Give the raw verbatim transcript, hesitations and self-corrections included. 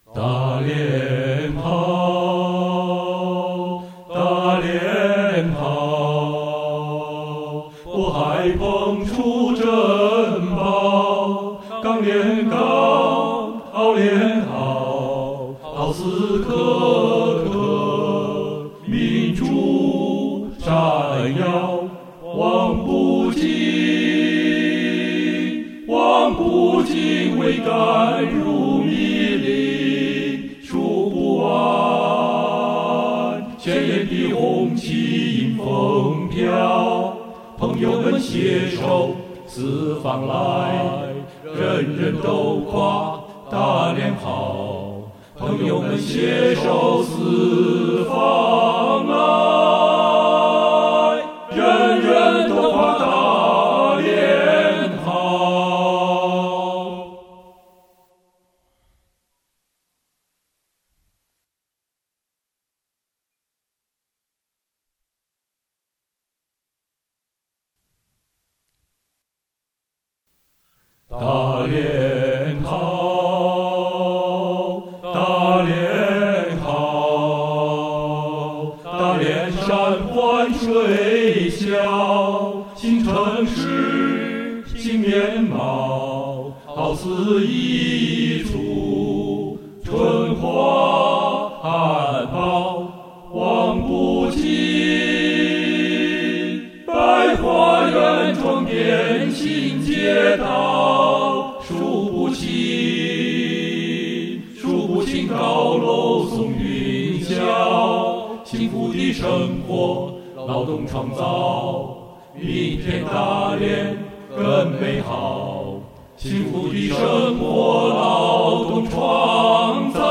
大连好，大连好，我海澎出珍宝，钢炼钢，奥炼奥，奥斯克克，民主闪耀，望不尽，望不尽，桅杆如密林，数不完，鲜艳的红旗迎风飘，朋友们携手四方来，人人都夸大连好，朋友们携手四方来，人人都夸大连好。大连好，大连好，大连山环水啸，新城市新面貌，好似一出春花含苞，望不尽，百花园装点新街道，数不清，数不清高楼松云霄，幸福的生活劳动创造，明天大连更美好，幸福的生活劳动创造。